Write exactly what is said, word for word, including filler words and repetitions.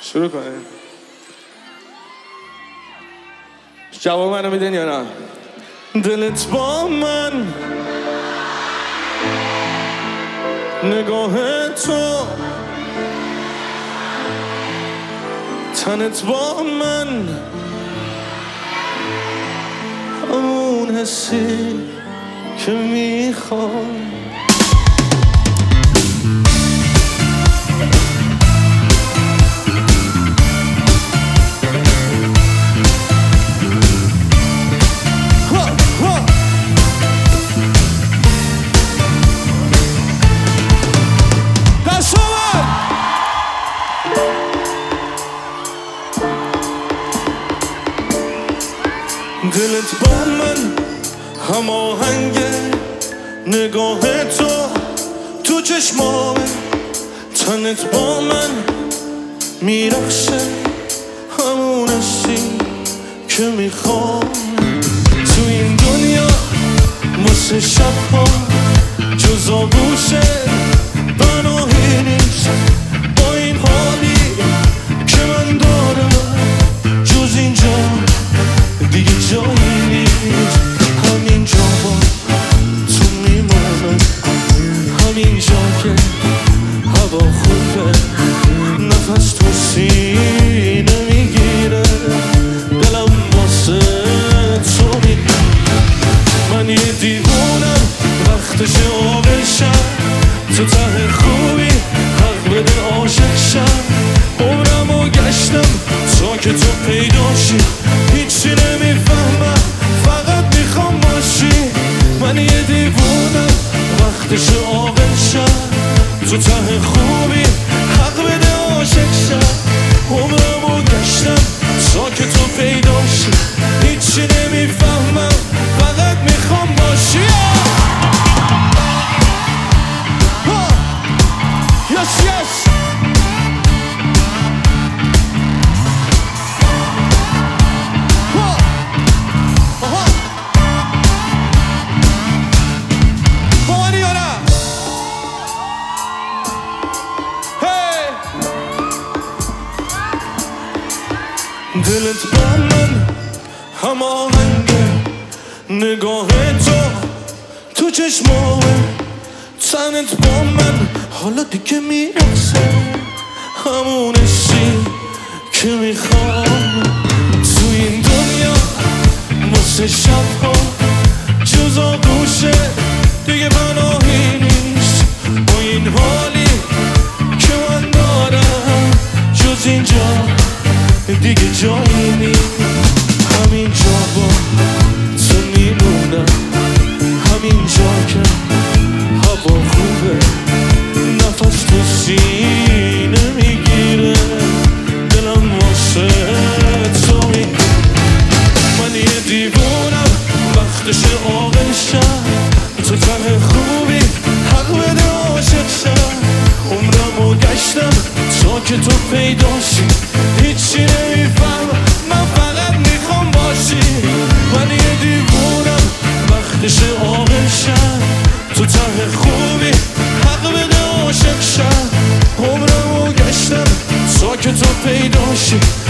شروع کنیم. جواب منو میدین یا نه؟ دلت با من، نگاه تو، تنت با من، همون حسی که میخوام. دلت با من هماهنگه، نگاه تو تو چشمامه، تنت با من میرخشه، همون حسی که میخوام. تو این دنیا واسه شبها جز آغوشه پناهی نیست، با این حالی که من دارم جز اینجا دیگه جایی نیست. همینجا با تو میمونم، همینجا که هوا خوبه، نفس تو سینه میگیره، دلم واسه تو میگیره. من یه دیوونم وقتش آبشم، تو ته خوبی حق بده عاشق شم. عمرمو گشتم تا که تو پیدا شی، هیچی نمیفهمم فقط میخوام باشی. من یه دیوونم وقتش آبشم، تو ته خوبی حق بده عاشق شم. عمرمو گشتم تا که تو پیدا شی، هیچی نمیفهمم فقط میخوام باشی. Yes, yes. Huh. Uh-huh. Bomani or not? Hey. دلت با من هماهنگه، نگاه تو تو چشمامه، تنت با من حالا دیگه میرسه، همون حسی که میخوام. تو این دنیا واسه شبها جز آغوشه دیگه پناهی نیست، با این حالی که من دارم جز اینجا دیگه جایی نیست. همینجا با تو میمونم، همینجا که هوا خوبه، نفس تو سینه میگیره، دلم واسه تو میگیره. من یه دیوونم وقتش آغشم، تو ته خوبی حق بده عاشق شم. عمرمو گشتم تا که تو پیدا شی، هیچی نمیفهمم من فقط میخوام باشی. من یه دیوونم وقتش آغشم، تو ته خوبی حق بده عاشق شم. عمرمو گشتم تا که تو پیدا شی،